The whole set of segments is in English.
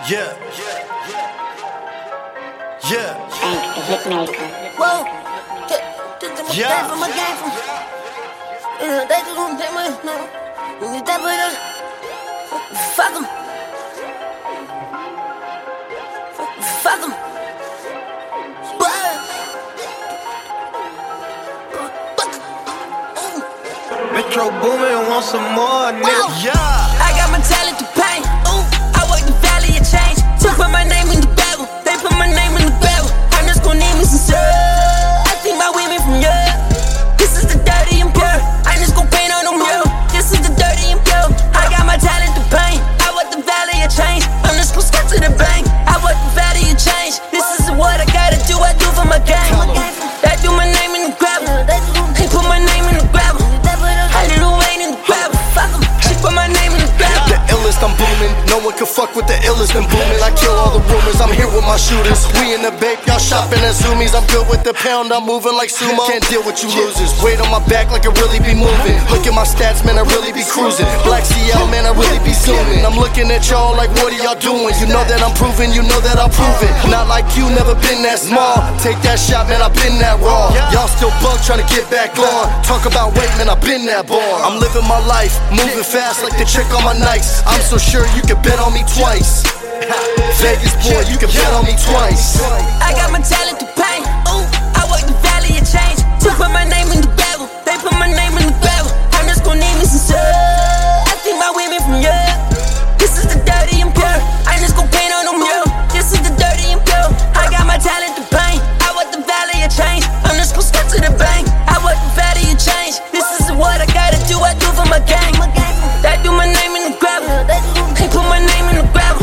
Yeah. Yeah. Frank the Hitmaker. Whoa. Yeah. From my game from. They just won't take my no. That boy does. Fuck him. Fuck him. Metro Boomin want some more, nigga. Yeah. I got my talent to paint. I work the valley of change. To put my name in the Bible. They put my name in the Bible. I'm just gonna name me some stuff. I think my women from Europe. This is the dirty and pure. I'm just gonna paint on them mural. This is the dirty and pure. I got my talent to paint. I work the valley of change. I'm just gonna skip to the bank. I work the valley of change. This is what I gotta do. I do for my game. They do my name in the gravel. They put my name in the gravel. I do Wayne in the gravel. Fuck 'em. She put my name in the gravel. The illest, I'm booming. No one can fuck with the illest, I'm booming. I kill all the rumors, I'm here with my shooters. We in the babe, y'all shopping at Zoomies. I'm good with the pound, I'm moving like sumo. Can't deal with you losers. Weight on my back like I really be moving. Look at my stats, man, I really be cruising. Black CL, man, I really be zooming. I'm looking at y'all like, what are y'all doing? You know that I'm proving, you know that I'll prove it. Not like you, never been that small. Take that shot, man, I been that raw. Y'all still bug trying to get back on. Talk about weight, man, I been that bar. I'm living my life, moving fast like the chick on my Nikes. I'm so sure you can bet on me twice. Vegas boy, you can bet on me twice. I got my talent to paint. I work the valley of change. To put my name in the Bible. They put my name in the Bible. I'm just gonna name me some stuff. I think my women from Europe. This is the dirty and pure. I'm just gonna paint on them mural. This is the dirty and pure. I got my talent to paint. I work the valley of change. I'm just gonna skip to the bank. I work the valley of change. This is what I gotta do. I do for my gang. They do my name in the gravel. They put my name in the gravel.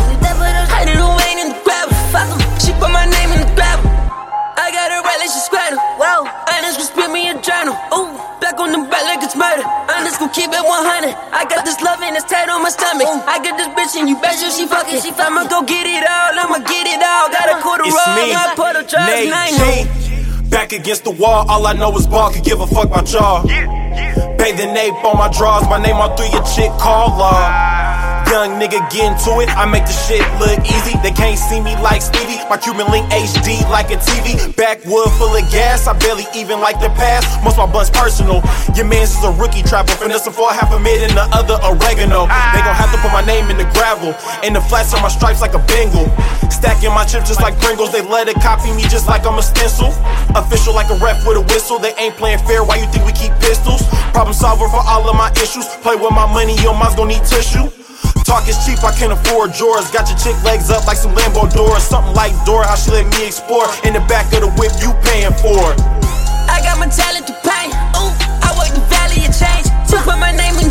I do Wayne in the gravel. Fuck 'em. She put my name in the gravel. I got her right like she squatted. Whoa. I just gonna spit me a journal. Ooh. Back on the back like it's murder. I'm just gonna keep it 100. I got this love and it's tight on my stomach. I got this bitch and you bet you she fucking. I'ma go get it all. I'ma get it all. Got a quarter roll. I put a drugs and I ain't no. Back against the wall, all I know is ball. Could give a fuck about y'all. Bathing ape on my drawers, my name all through your chick caller. Young nigga get into it, I make the shit look easy. They can't see me like Stevie. My Cuban link HD like a TV. Backwood full of gas, I barely even like the pass. Most my blunts personal. Your man's is a rookie trapper, finessing for half a mid and the other oregano. They gon' have to put my name in the gravel, and the flats on my stripes like a Bengal. Stacking my chips just like Pringles, they let it copy me just like I'm a stencil. Official like a ref with a whistle, they ain't playing fair, why you think we keep pistols? Problem solver for all of my issues, play with my money, your mom's gon' need tissue. Talk is cheap, I can't afford drawers. Got your chick legs up like some Lambo doors. Something like Dora, how she let me explore. In the back of the whip, you paying for it. I got my talent to paint. I work the valley of change. To put my name in